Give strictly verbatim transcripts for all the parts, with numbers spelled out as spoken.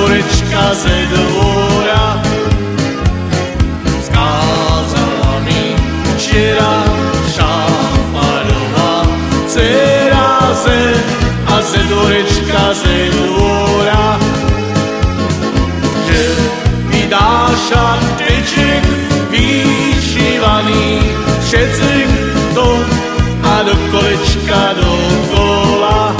dvorečka ze dvora. Skázala mi včera Šafarová dcera ze a ze dvorečka ze dvora, že mi dá šateček vyšívaný všetek do a do kolečka dokola,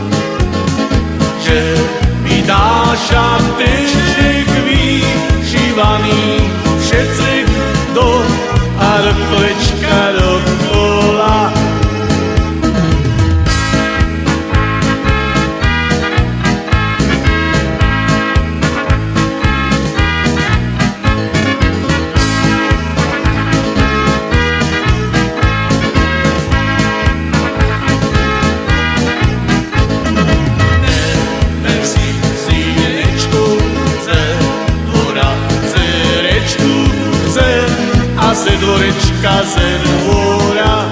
že mi dá šateček vyšívaný všetek do a do kolečka dokola. Ze dvorečka ze dvora,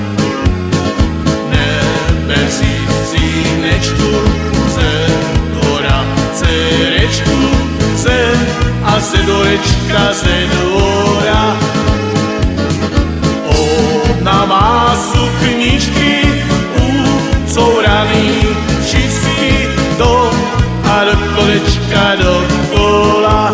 neber si synečku ze dvora dcerečku ze a ze dvorečka ze dvora. Ona má sukničky ucouraný všetky do a do kolečka dokola.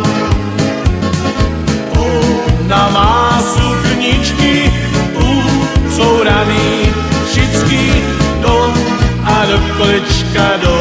Ona má sukničky ucouraný všetky do a do kolečka do